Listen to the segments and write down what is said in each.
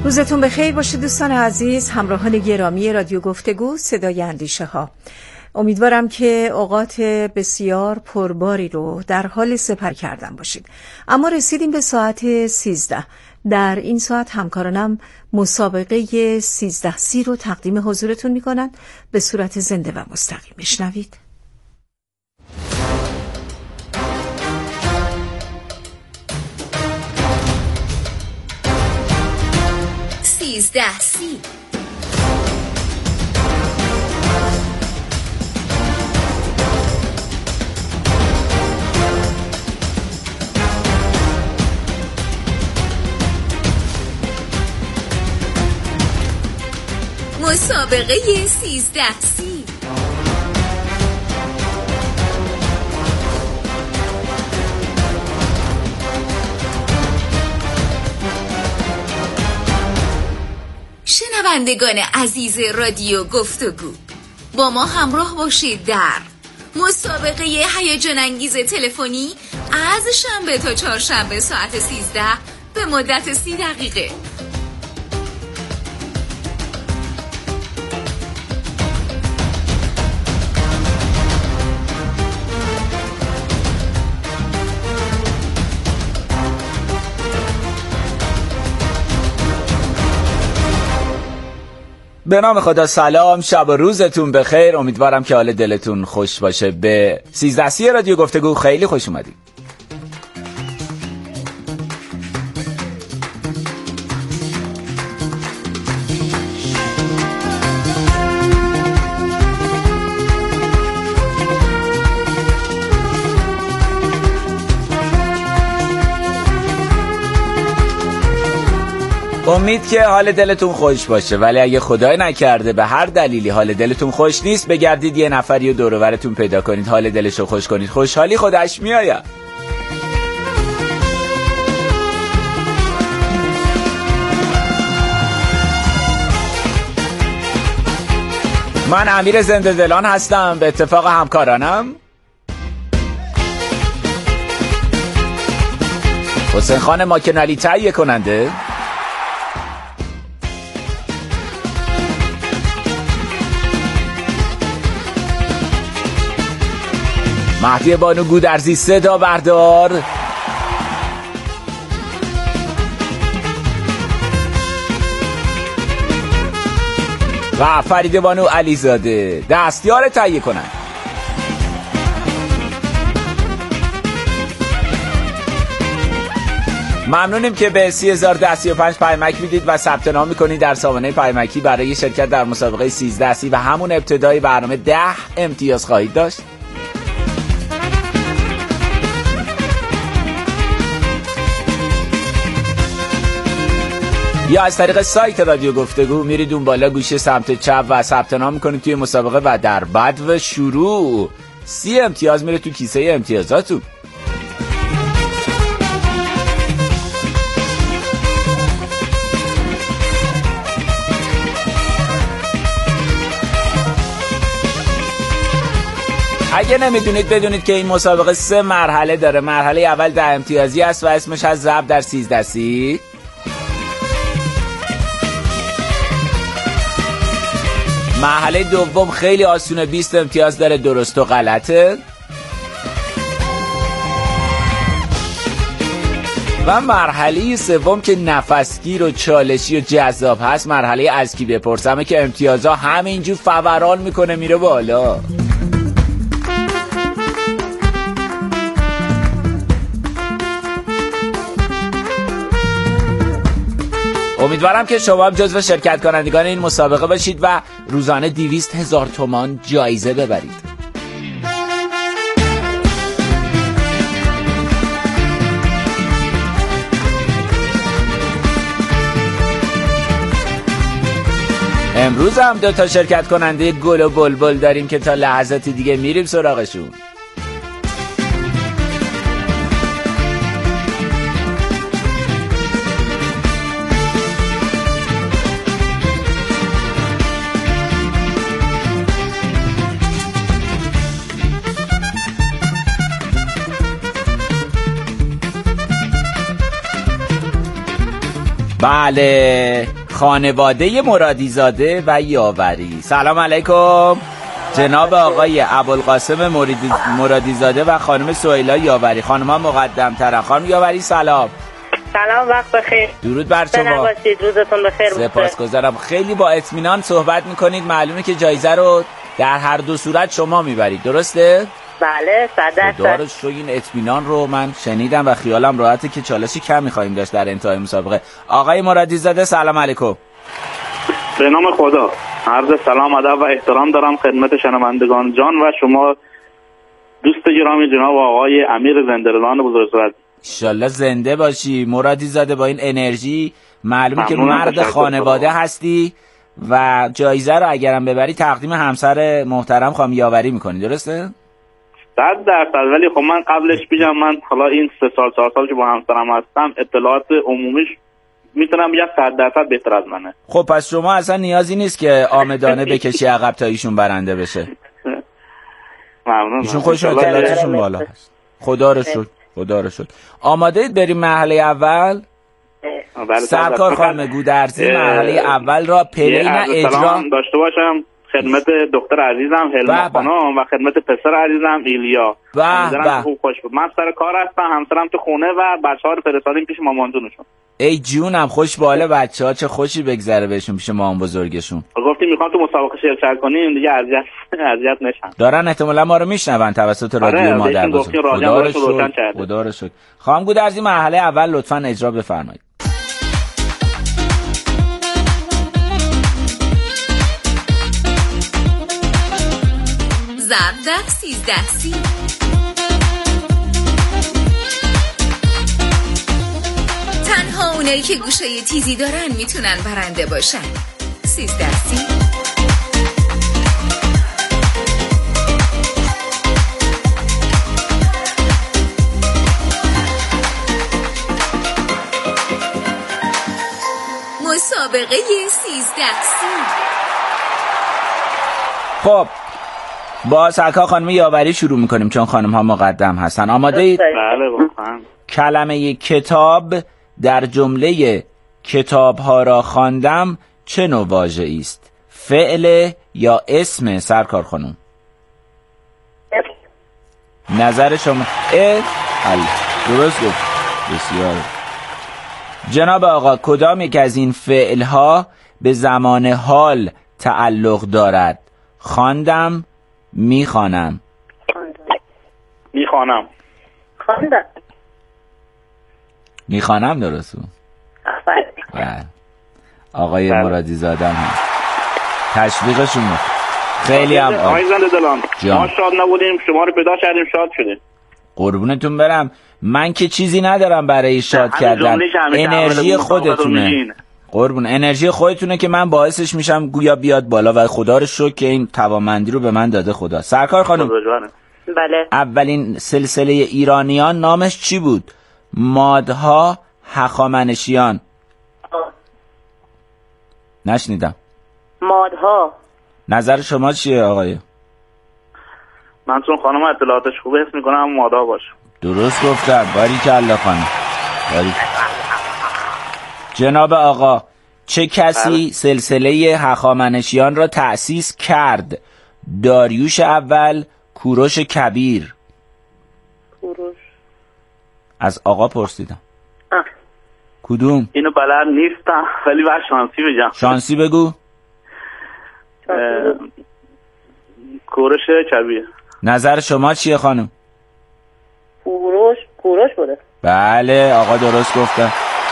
روزتون بخیر باشه دوستان عزیز، همراهان گرامی رادیو گفتگو صدای اندیشه ها. امیدوارم که اوقات بسیار پرباری رو در حال سپر کردن باشید. اما رسیدیم به ساعت 13. در این ساعت همکارانم مسابقه 13C رو تقدیم حضورتون میکنن به صورت زنده و مستقیم. بشنوید. 13C. مسابقه 13C. شنوندگان عزیز رادیو گفتگو، با ما همراه باشید در مسابقه هیجان انگیز تلفنی از شنبه تا چهارشنبه ساعت 13 به مدت 30 دقیقه. به نام خدا، سلام، شب و روزتون بخیر. امیدوارم که حال دلتون خوش باشه. به 13C رادیو گفتگو خیلی خوش اومدید. امید که حال دلتون خوش باشه، ولی اگه خدای نکرده به هر دلیلی حال دلتون خوش نیست، بگردید یه نفری و دور و برتون پیدا کنید، حال دلشو خوش کنید. خوشحالی خودش میآید. من امیر زنده دلان هستم، به اتفاق همکارانم حسین خان ماکنالی تهیه کننده، مهدی بانو گودرزی صدا بردار و فرید بانو علیزاده دستیار تهیه کنند. ممنونیم که به 30,035 پیامک میدید و ثبت نام میکنید در سامانه پیامکی برای شرکت در مسابقه 13C و همون ابتدای برنامه 10 امتیاز خواهید داشت. یا از طریق سایت رادیو گفتگو میرید اون بالا گوشه سمت چپ و ثبت نام میکنید توی مسابقه و در بعد و شروع 30 امتیاز میره تو کیسه امتیازاتون. اگه نمیدونید بدونید که این مسابقه 3 مرحله داره. مرحله اول 10 امتیازی است و اسمش از ضرب در 13C. مرحله دوم خیلی آسونه، 20 امتیاز داره، درست و غلطه. و مرحله سوم که نفسگیر و چالشی و جذاب هست، مرحله از کی بپرسمه که امتیازها همینجور فوران میکنه میره بالا. امیدوارم که شما هم جزو شرکت کنندگان این مسابقه باشید و روزانه 200,000 تومان جایزه ببرید. امروز هم 2 تا شرکت کننده گل و بلبل داریم که تا لحظاتی دیگه میریم سراغشون. بله، خانواده مرادیزاده و یاوری. سلام علیکم جناب آقای ابوالقاسم مرادیزاده و خانم سهیلا یاوری. خانم‌ها مقدم‌ترن. خانم یاوری سلام. سلام، وقت بخیر. درود بر شما. روزتون بخیر. سپاسگزارم. خیلی با اطمینان صحبت میکنید. معلومه که جایزه رو در هر دو صورت شما میبرید، درسته؟ بله، 100%. خدا رو شکر این اطمینان رو من شنیدم و خیالم راحته که چالشی کم می‌خوایم داشت در انتهای مسابقه. آقای مرادیزاده سلام علیکم. به نام خدا. عرض سلام، ادب و احترام دارم خدمت شنوندگان جان و شما دوست گرامی جناب آقای امیر زنده‌رضایان بزرگوار. انشالله زنده باشی مرادیزاده. با این انرژی معلومه که مرد خانواده هستی و جایزه رو اگرم ببری تقدیم همسر محترم خانم یاوری می‌کنی، درسته؟ 100%. ولی خب من قبلش بگم، من حالا این 3 سال 4 سال که با همسرم هستم اطلاعات عمومیش میتونم بگم 100% بهتر از منه. خب پس شما اصلا نیازی نیست که آمدانه بکشی عقب تا ایشون برنده بشه. ممنون. ایشون خودشون اطلاعاتشون بالا هست. خدا رو شکر. خدا رو شکر. آماده اید بریم مرحله اول؟ سرکار خانم گودرزی مرحله اول را پلین اجرا داشته باشم خدمت دختر عزیزم هلما خانم و خدمت پسر عزیزم ایلیا. به خوب خوش بود. من سر کار هستم، همسرم تو خونه و بچه‌ها رو فرستادیم پیش مامان جونشون. ای جونم، خوش باله بچه‌ها، چه خوشی بگذره بهشون پیش مامان بزرگشون. گفتیم میخوام تو مسابقه شرکت کنیم دیگه، اذیت نشن. دارن احتمالاً ما رو میشنون توسط رادیو مادر بزرگ. خدا رو شکر. خانم گودرزی مرحله اول لطفاً اجرا بفرمایید. ضرب در 13 تنها اونایی که گوشه تیزی دارن میتونن برنده باشن. 13 مسابقه 13 خب با سرکار خانم یاوری شروع میکنیم چون خانم ها مقدم هستن. آماده اید؟ بله واقعا. کلمه کتاب در جمله کتاب ها را خواندم چه نوع واژه‌ای است؟ فعل یا اسم سرکار خانم؟ نظر شما؟ درست گفت. بسیار. جناب آقا کدام یک از این فعل ها به زمان حال تعلق دارد؟ خواندم، میخوانم. میخوانم. خواندم. میخوانم درست بود. بله. آقای مرادیزاده هم تشویقشون خیلی هم آقای زنده دلان ما شاد نبودیم، شما رو پیدا کردیم شاد شدیم. قربونتون برم. من که چیزی ندارم برای شاد کردن. انرژی خودتونه قربون، انرژی خودتونه که من باعثش میشم گویا بیاد بالا و خدا رو شکر که این توانمندی رو به من داده خدا. سرکار خانم بله. اولین سلسله ایرانیان نامش چی بود؟ مادها هخامنشیان. نشنیدم. مادها. نظر شما چیه آقای؟ من چون خانم اطلاعاتش خوبه حس میکنم مادها باشه. درست گفتم. باریکلا خانم. جناب آقا چه کسی سلسله هخامنشیان را تأسیس کرد؟ داریوش اول، کوروش کبیر. کوروش. از آقا پرسیدم. کدوم؟ اینو بلد نیستم ولی باید شانسی بگم. شانسی بگو. کوروش کبیر. نظر شما چیه خانم؟ کوروش بوده. بله آقا درست گفتم.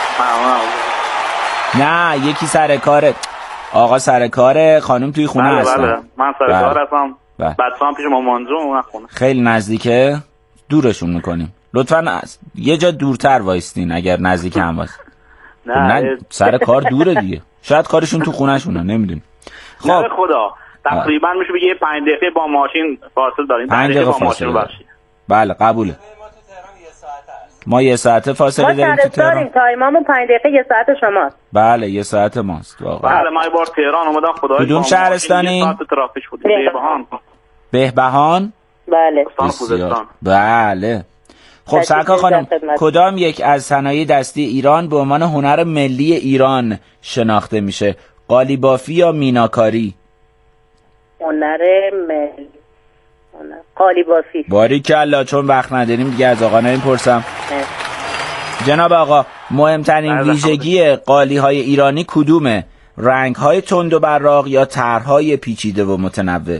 نه یکی سر کاره. آقا سر کاره، خانم توی خونه هستن. بله من سر کار هستم. بچه‌ام پیش مامان جون خونه. خیلی نزدیکه، دورشون میکنیم. لطفاً یه جا دورتر وایستین اگر نزدیک هم وایس. نه سر کار دوره دیگه. شاید کارشون تو خونه شونه، نمیدونیم. خب خدا تقریبا میشه بگه 5 دقیقه با ماشین فاصله داریم. 5 دقیقه با ماشین باشی. بله قبوله. ما 1 ساعته فاصله داریم تو تهران. تایممون 5 دقیقه 1 ساعت شماست. بله 1 ساعت ماست واقعا. بله ما یه بار تهران اومدم خدای. کدوم شهرستانی؟ 1 ساعت ترافیک بود. بهبهان. بله. بله. خب سرکار خانم، کدام یک از صنایع دستی ایران به عنوان هنر ملی ایران شناخته میشه؟ قالیبافی یا میناکاری؟ هنر ملی، قالیبافی. باریکلا. چون وقت نداریم دیگه از آقا نمیپرسم. جناب آقا، مهمترین ویژگی قالی‌های ایرانی کدومه؟ رنگ‌های تند و براق یا طرح‌های پیچیده و متنوع؟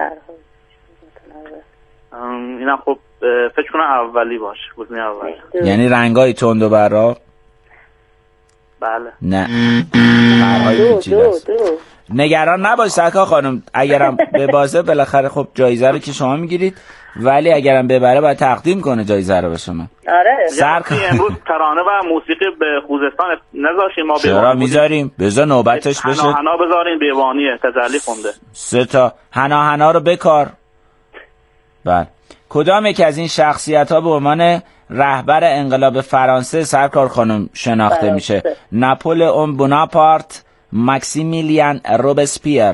اینا خب فکر کنم اولی باشه، گزینه اولی. یعنی رنگ‌های تند و براق؟ بله. نه، طرح‌های پیچیده است. نگران نباش سرکار خانم، اگرم ببازه بالاخره خب جایزه رو که شما میگیرید، ولی اگرم ببره باید تقدیم کنه جایزه رو به شما. آره. امروز ترانه و موسیقی به خوزستان نذاشیم ما. چرا میذاریم؟ بذار نوبتش بشه. حنا بذاریم، بیوانیه تجلی خونده. 3 تا حنا رو بکار. بله. کدام یک از این شخصیت‌ها به عنوان رهبر انقلاب فرانسه سرکار خانم شناخته میشه؟ ناپلئون بوناپارت، ماکسیمیلیان روبسپیر.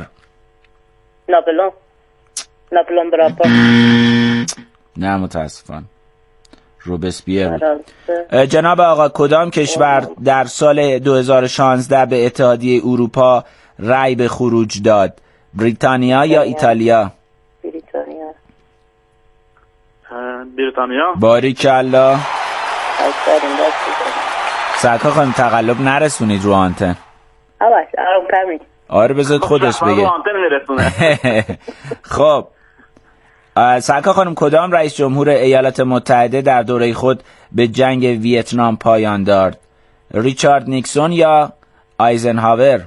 ناپلئون بوناپارت. نه متاسفانه، روبسپیر. جناب آقا، کدام کشور در سال 2016 به اتحادیه اروپا رأی به خروج داد؟ بریتانیا یا ایتالیا؟ بریتانیا. باریکلا. سرکار خانم تقلب نرسونید رو آنتن. آره بذارید خودش بگه. خب سرکار خانم، کدام رئیس جمهور ایالات متحده در دوره خود به جنگ ویتنام پایان داد؟ ریچارد نیکسون یا آیزنهاور؟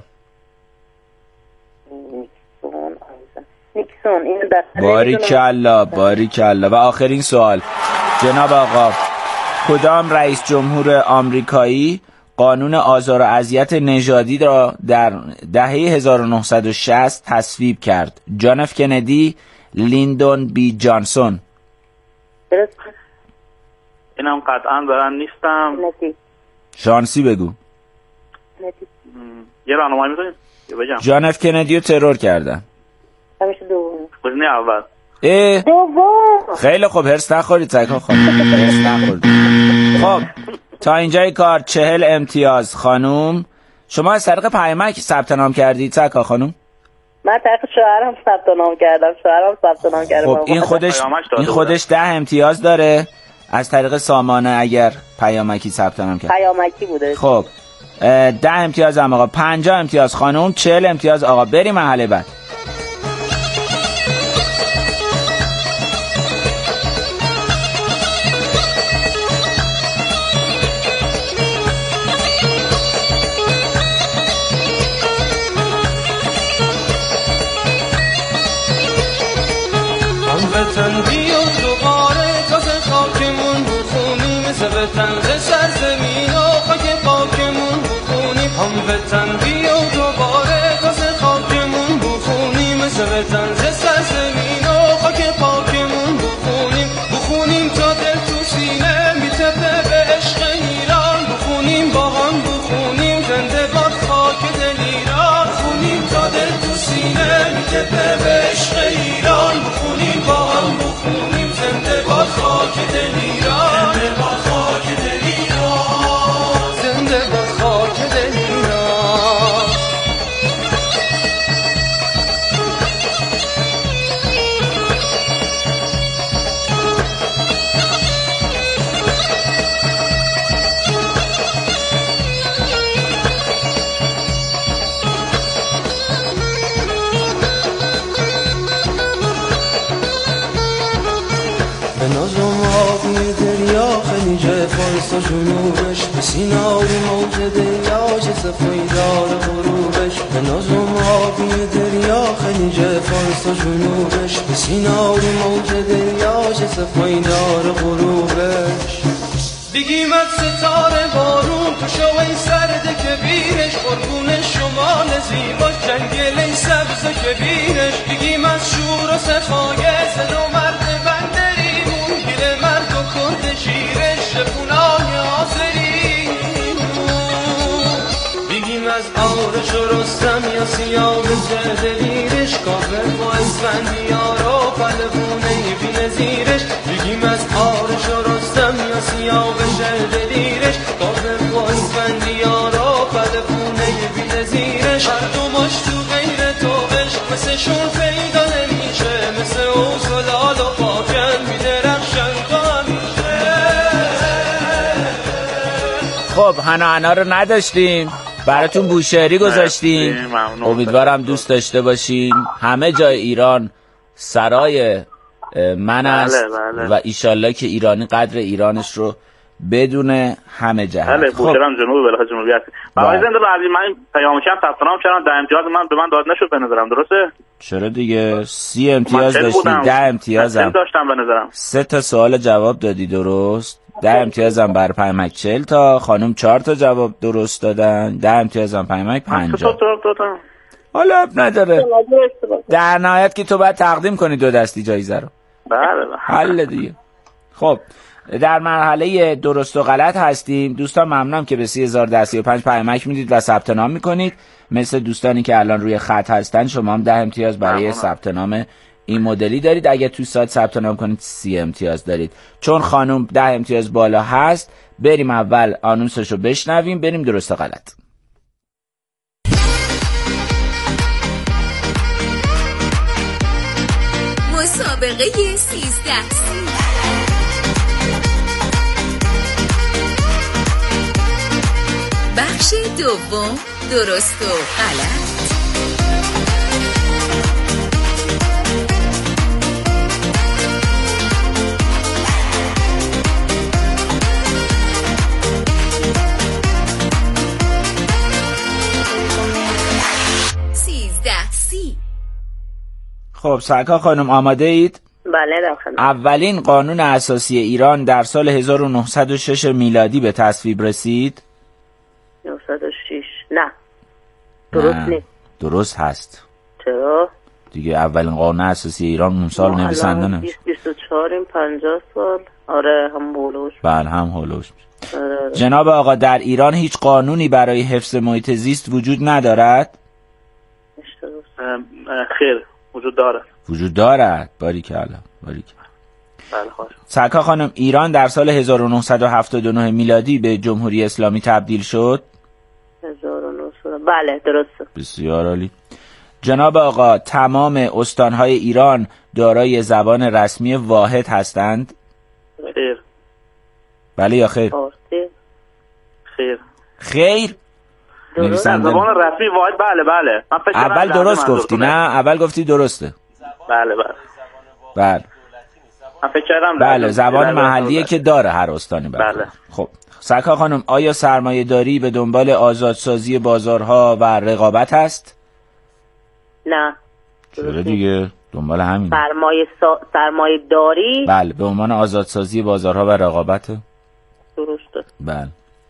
نیکسون. باریکلا. و آخرین سوال جناب آقا، کدام رئیس جمهور آمریکایی قانون آزار و اذیت نژادی را در دهه 1960 تصویب کرد؟ جان اف کندی، لیندون بی جانسون؟ اینم قطعا برن نیستم. شانسی بگو. یه راهنمایی می‌کنید بگم. جان اف کندی رو ترور کردن. همیشه دوم. گزینه اول. دوم. خیلی خوب، هرس نخورید سرکار خانم. هرس نخورید. خب تا اینجای کار 40 امتیاز. خانوم شما از طریق پیامک ثبت نام کردید سرکار خانوم؟ من طریق شوهرم ثبت نام کردم. خب این خودش 10 امتیاز داره. از طریق سامانه اگر پیامکی ثبت نام کرد. پیامکی بوده. خب 10 امتیاز هم آقا، 50 امتیاز خانوم، 40 امتیاز آقا. بریم مرحله بعد. وطن بیا دوباره تازه خاکمون بخونیم، مثل وطن سرزمین و خاک خاکمون بخونیم. هم وطن بیا دوباره تازه خاکمون بخونیم، مثل وطن سرزمین و خاک خاکمون بخونیم تا دل تو سینه میتپه به عشق ایران. بخونیم با هم بخونیم زنده باد خاک دل ایران. بخونیم تا دل تو سینه میتپه به عشق ایران. بخونیم با هم بخونیم زنده باد خاک دل ایران. زنده باد خاک دل ایران. زنده باد خاک دل ایران. به نازم آبی دریا خلیج فارس و جنوبش، به سینای موج دریا چه صفایی داره غروبش. به نازم آبی دریا خلیج فارس و جنوبش، به سینای موج دریا چه صفایی داره غروبش. بگیم از ستاره بارون تو شوی سرده کبیرش، قربون شمال زیباش جنگل سبز کبیرش. بگیم از شور و صفای زن و مرد بندریمون، گل مرد و کرد شیرش شپونای آزریمون. بگیم از آرش و رستم یا سیاه زدلیرش، کافر و اسفندیار و پلوونه بی نظیرش. بگیم از آرش و رستم یا دنیا بشه دلیرش گاز بازبندی ها را پدفونه بیده زیرش هر دو ماش تو غیر تو عشق مثل شور پیدا نمیشه مثل اوز و لال و پاکن بیده رخشن تو همیشه. خب هنا رو نداشتیم، براتون بوشهری گذاشتیم، امیدوارم دوست داشته باشین. همه جای ایران سرای من است و ایشالله که ایرانی قدر ایرانش رو بدونه همه جهت. بله بوشهرم جنوب بلخ جنوبی هست. آقای زنده عزیز من پیامکم ثبت نام کردم، 10 امتیاز من به من داد نشد به نظرم، درسته؟ چرا دیگه 30 امتیاز داشتی، 10 امتیازم داشتم به نظرم. 3 تا سوال جواب دادی درست، 10 امتیازم بر پیامک 40 تا، خانم 4 تا جواب درست دادن، 10 امتیازم پیامک 50. حالا اب نداره، در نهایت که تو باید تقدیم کنی 2 دستی جایزه رو. بله حل دیگه. خب در مرحله درست و غلط هستیم دوستان. ممنونم که به 30,035 پیامک میدید و ثبت نام میکنید. مثل دوستانی که الان روی خط هستن شما هم 10 امتیاز برای ثبت نام این مدلی دارید. اگه توی سایت ثبت نام کنید 30 امتیاز دارید. چون خانم 10 امتیاز بالا هست، بریم اول آنونسشو بشنویم، بریم درست و غلط. مسابقه 13 بخش دوم، درست و غلط. خب سرکار خانم آماده اید؟ بله داخل. اولین قانون اساسی ایران در سال 1906 میلادی به تصویب رسید؟ 906 نه درست نیست. درست هست. چرا؟ دیگه اولین قانون اساسی ایران اون سال نویسنده نمیشه. 24 50 سال. آره هم هولوش. بله هم هولوش. آره. جناب آقا در ایران هیچ قانونی برای حفظ محیط زیست وجود ندارد؟ خیر وجود دارد. وجود دارد. باریکلا. بله خوش. سرکار خانم ایران در سال 1979 میلادی به جمهوری اسلامی تبدیل شد؟ 1900 بله درسته. بسیار عالی. جناب آقا تمام استانهای ایران دارای زبان رسمی واحد هستند؟ خیر. بله یا خیر؟ خیر. خیر؟ زبان رسمی واحد بله. اول درست گفتی نه؟ اول گفتی درسته. بله. من فکر کردم بله زبان محلیه که داره هر استانی. بله. خب سرکار خانم آیا سرمایه داری به دنبال آزادسازی بازارها و رقابت هست؟ نه. چرا دیگه؟ دنبال همین. سرمایه داری؟ بله به عنوان آزادسازی بازارها و رقابت. درسته. بله.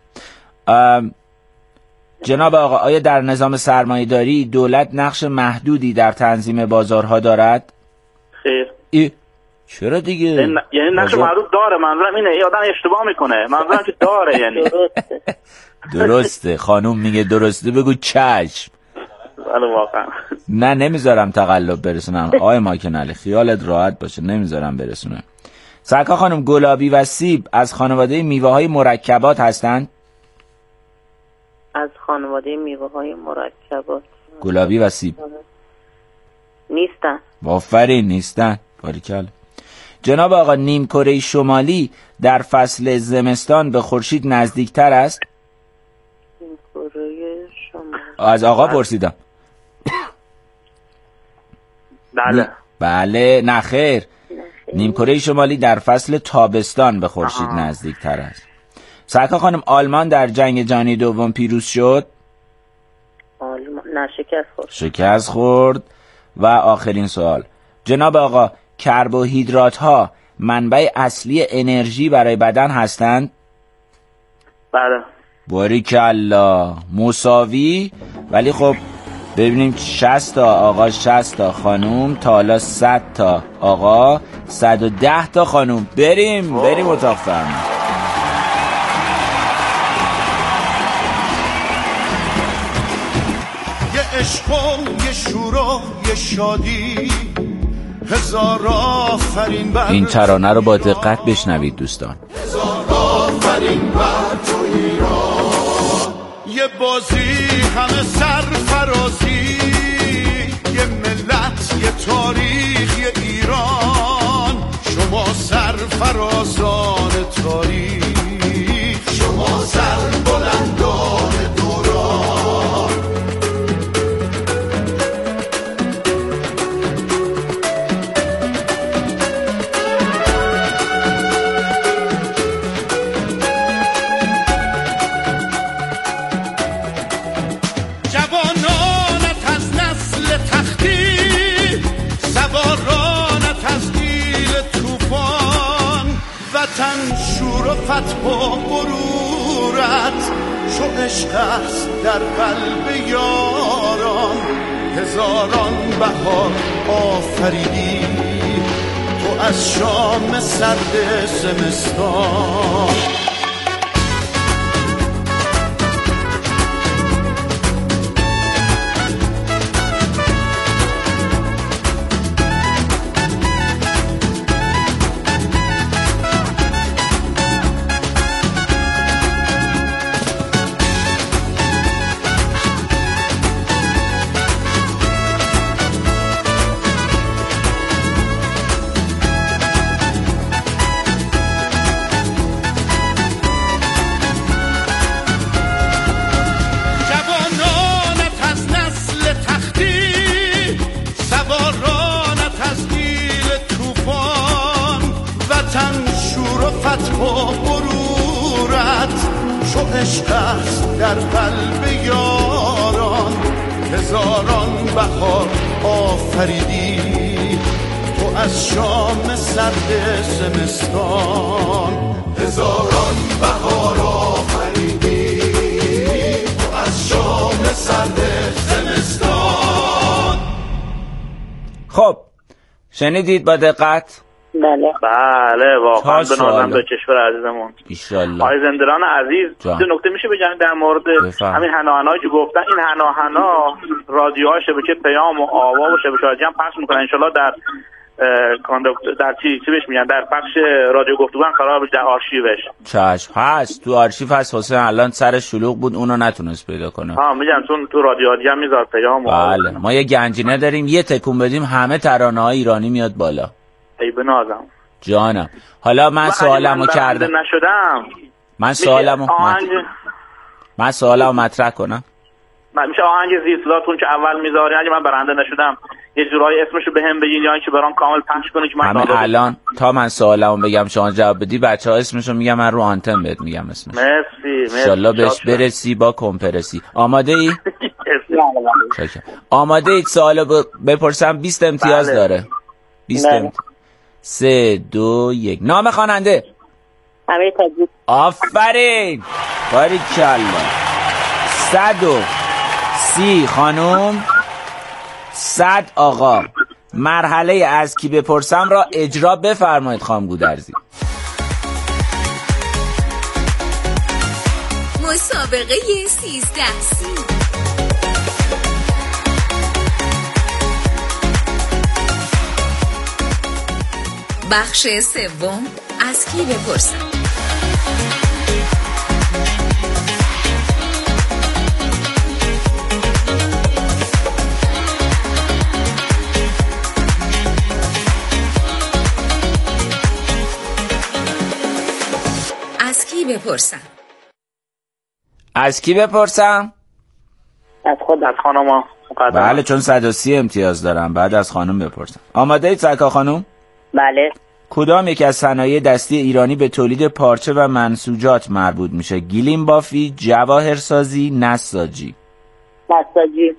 جناب آقا آیا در نظام سرمایه داری دولت نقش محدودی در تنظیم بازارها دارد؟ خیر. چرا دیگه؟ یعنی نقش محدود داره، منظورم اینه ای آدم اشتباه میکنه، منظورم که داره یعنی. درسته خانوم میگه درسته بگو چشم. بله واقعا. نه نمیذارم تقلب برسونم آقای ماکنالی، خیالت راحت باشه نمیذارم برسونم. سرکار خانم گلابی و سیب از خانواده میوه های مرکبات هستند؟ از خانواده میوه های مرکبات. گلابی و سیب نیستن. آفرین نیستن. باریکلا. جناب آقا نیمکره شمالی در فصل زمستان به خورشید نزدیکتر است؟ نیمکره شمالی از آقا پرسیدم. بله نه خیر. نیمکره شمالی در فصل تابستان به خورشید نزدیکتر است. سرکار خانم آلمان در جنگ جهانی دوم پیروز شد؟ نه شکست خورد. و آخرین سوال جناب آقا کربوهیدرات ها منبع اصلی انرژی برای بدن هستند؟ بله. باریکلا مساوی. ولی خب ببینیم 60 تا آقا 60 تا خانوم تا حالا 100 تا آقا 110 تا خانوم. بریم اتاق فرمان. عشق و یه شور و یه شادی هزار آفرین. این ترانه رو با دقت بشنوید دوستان. هزار این بر تو ایران. یه بازی همه سرفرازی، یه ملت، یه تاریخ، یه ایران. شما سرفرازان تاریخ، شما سربلندان دوران. جوانانت از نسل تختی، سوارانت از گیل طوفان. وطن شور و فتح و غرورت، چو عشق است در قلب یاران. هزاران بهار آفریدی تو از شام سرد زمستان. در قلب یاران. هزاران بهار آفریدی تو از شام سرد زمستان. هزاران بهار آفریدی تو از شام سرد زمستان. خب شنیدید با دقت؟ بله واقعا به نازم به کشور عزیزمون ایشالله. آقای زندران عزیز دو نکته میشه بگم در مورد همین هناهنایی که گفتن. این هناهنا رادیوهای شبکه پیام و آوا و شبکه راجی هم پخش میکنن. انشالله در چی بهش میگن، در بخش رادیو گفتگو هم قرار بشه در آرشیوش. چشم هست، تو آرشیو هست. حسین الان سر شلوغ بود اونو نتونست پیدا کنه. میگم چون تو رادیو دیگه هم میذار پیام. بله ما یه گنجینه داریم، یه تکون بدیم همه ترانه‌های ایرانی میاد بالا. ای بنازم جانم. حالا من سوالمو کردم. من سوالمو مطرح کنم. میشه آهنگ زیرصداتون که اول میذارین اگه من برنده نشدم یه جورایی اسمشو بهم بگین یا اینکه برام کامل پخش کنین که من همین الان تا من سوالمو بگم شما جواب بدی بچه‌ها اسمشو میگم، من رو آنتن بهت میگم اسمش. مرسی. ان شاءالله بهش برسی با کمپرسی. آماده ای؟ آماده اید سوالو بپرسم؟ 20 امتیاز داره. 20 امتیاز. 3 2 1 نام خواننده. امیر تاجی. آفرین باریکالله. 130 خانم 100 آقا. مرحله از کی بپرسم را اجرا بفرمایید خانم گودرزی. مسابقه 13 بخش سوم از کی بپرسم. از کی بپرسم؟ از کی بپرسم؟ از خود. از خانم. بله چون 130 امتیاز دارم. بعد از خانم بپرسم. آماده اید سرکار خانم؟ بله. کدام یک از صنایع دستی ایرانی به تولید پارچه و منسوجات مربوط میشه؟ گلیم بافی، جواهرسازی، نساجی؟ نساجی.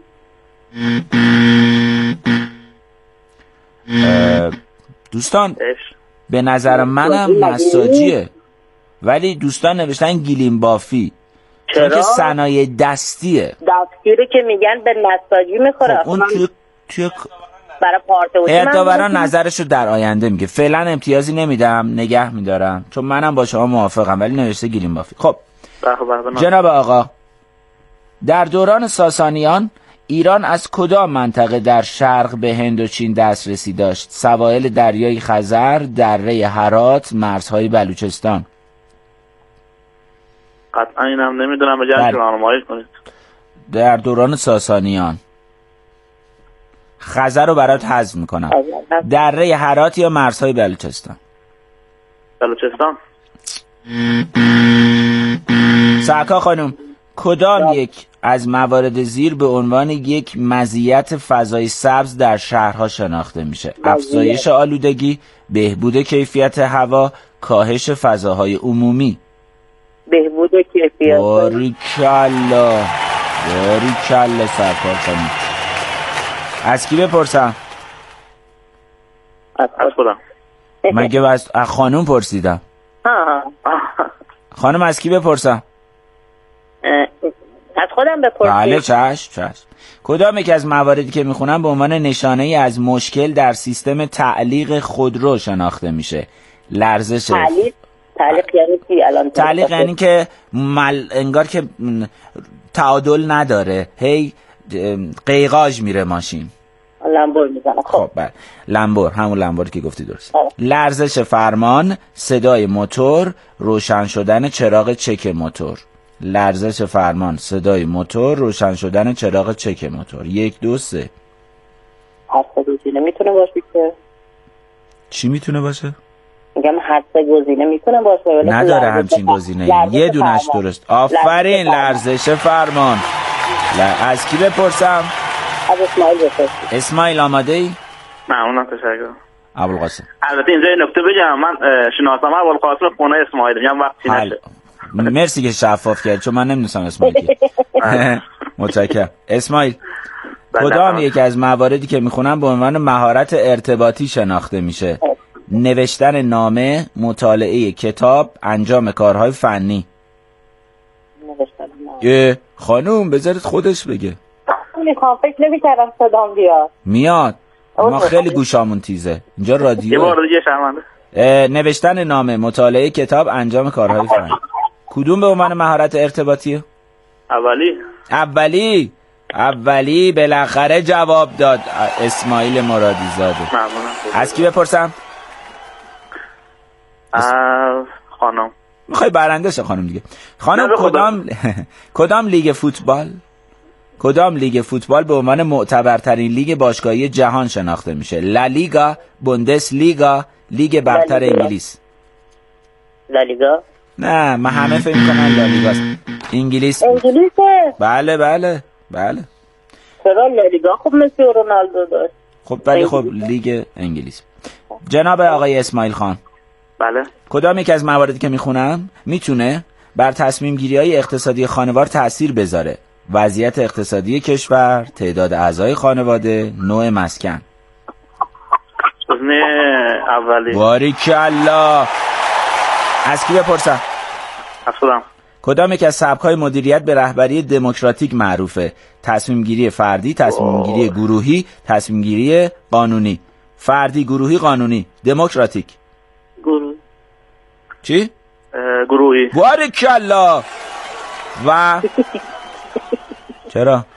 دوستان به نظر منم نساجیه، ولی دوستان نوشتن گلیم بافی چون که صنایع دستیه. دستگیری که میگن به نساجی میخوره. خب اون توی برای پارتوشی اعتبارا نظرشو در آینده میگه. فعلا امتیازی نمیدم، نگه میدارم چون منم با شما موافقم، ولی نوشته گلیم بافی. خب جناب آقا، در دوران ساسانیان ایران از کدام منطقه در شرق به هند و چین دسترسی داشت؟ سواحل دریای خزر، دره هرات، مرزهای بلوچستان؟ قطعا اینم نمیدونم، به جهت راهنمایی کنید. در دوران ساسانیان. خزر رو برات حذف میکنم. دره هرات یا مرزهای بلوچستان؟ بلوچستان. سعکا خانم، کدام یک از موارد زیر به عنوان یک مزیت فضای سبز در شهرها شناخته میشه؟ افزایش آلودگی، بهبود کیفیت هوا، کاهش فضاهای عمومی. بهبود کیفیت. باریکلا سرکار خانم. از کی بپرسم؟ از خودم. مگه از خانم پرسیدم؟ خانم از کی بپرسم؟ از خودم بپرسید. بله چشم. کدام یک از مواردی که میخونم به عنوان نشانه ای از مشکل در سیستم تعلیق خودرو شناخته میشه؟ لرزش. تعلیق یعنی چی الان؟ تعلیق یعنی که انگار که تعادل نداره، هی قیقاج میره ماشین. لامبور میزنه. خب بله، لامبور، همون لامبور که گفتی درست. لرزش فرمان، صدای موتور، روشن شدن چراغ چک موتور. لرزش فرمان، صدای موتور، روشن شدن چراغ چک موتور. 1 2 3. هر سه گزینه میتونه باشه که؟ چی میتونه باشه؟ میگم هر سه گزینه میتونه باشه. نداره همچین گزینه. یه دونش درست. آفرین، لرزش فرمان. از کی بپرسم؟ از اسماعیل بپرسید. اسماعیل آماده ای؟ ممنونم، تشکر. ابوالقاسم. البته اینجا یه نکته بگم، من شناسنامه ابوالقاسم خونه اسماعیل، میگم وقتی نشه. مرسی که شفاف کرد، چون من نمیدونستم اسماعیل کی. متشکرم. اسماعیل، کدام یک از مواردی که میخونم به عنوان مهارت ارتباطی شناخته میشه؟ نوشتن نامه، مطالعه کتاب، انجام کارهای فنی. نوشتن نامه. خانوم بذارید خودش بگه. میخوام، فکر نمی‌کردم صدام میاد. ما خیلی گوشامون تیزه اینجا رادیو. یه بار دیگه شرمنده. نوشتن نامه، مطالعه کتاب، انجام کارهای فنی. کدوم به عنوان مهارت ارتباطیه؟ اولی بالاخره جواب داد اسماعیل مرادی زاده. ممنونم. از کی بپرسم؟ خانم. میخوای برنده شه خانم دیگه. خانم کدام لیگ فوتبال به عنوان معتبرترین لیگ باشگاهی جهان شناخته میشه؟ لالیگا، بوندسلیگا، لیگ برتر انگلیس. لالیگا؟ نه، من همه فکر میکنن لالیگاست. انگلیسه؟ بله. چرا لالیگا؟ خب مسی و رونالدو داشت. خب ولی خب لیگ انگلیس. جناب آقای اسماعیل خان، بله. کدام یک از مواردی که میخونم میتونه بر تصمیم گیری های اقتصادی خانوار تأثیر بذاره؟ وضعیت اقتصادی کشور، تعداد اعضای خانواده، نوع مسکن. اولی. باریکالله. از کی بپرسم؟ از خودم. کدام یک از سبک‌های مدیریت به رهبری دموکراتیک معروفه؟ تصمیم گیری فردی، تصمیم گیری گروهی، تصمیم گیری قانونی. فردی، گروهی، قانونی. دموکراتیک. گروهی. چی؟ گروهی. باریکالله. و چرا؟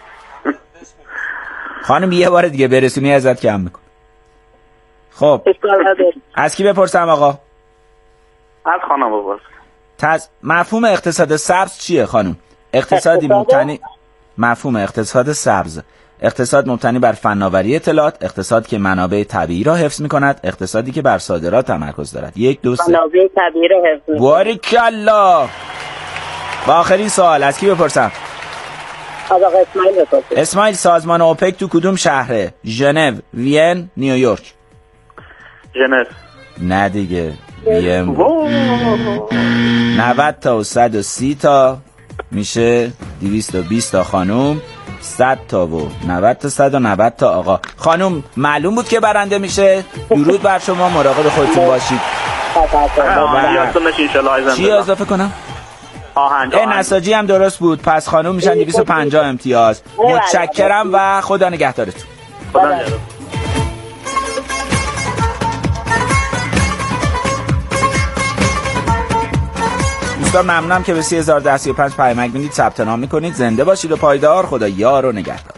خانم یه بار دیگه برسونی ازت کم میکن. خب از کی بپرسم آقا؟ از خانم بپرس. مفهوم اقتصاد سبز چیه خانم؟ اقتصادی مبتنی. مفهوم اقتصاد سبز: اقتصاد مبتنی بر فناوری اطلاعات، اقتصاد که منابع طبیعی را حفظ می‌کند، اقتصادی که بر صادرات تمرکز دارد. 1 2 3. منابع طبیعی را حفظ می‌کند. باریکالله. و آخرین سوال از کی بپرسم؟ از آقا اسماعیل بپرسید. اسماعیل، سازمان اوپک تو کدوم شهره؟ ژنو، وین، نیویورک؟ ژنو. نه دیگه، وین. 90 تا و 130 تا میشه 220 تا خانوم، 100 تا و 90 تا 190 تا آقا. خانوم معلوم بود که برنده میشه. درود بر شما، مراقب خودتون باشید. چی اضافه کنم؟ آهنگ. نساجی هم درست بود. پس خانوم میشن 250 امتیاز. متشکرم و خدا نگهدارتون. خدا نگهدار. دوستان ممنونم که به 301035 پیامک میدید، ثبت نام میکنید. زنده باشید و پایدار. خدا یار و نگهدار.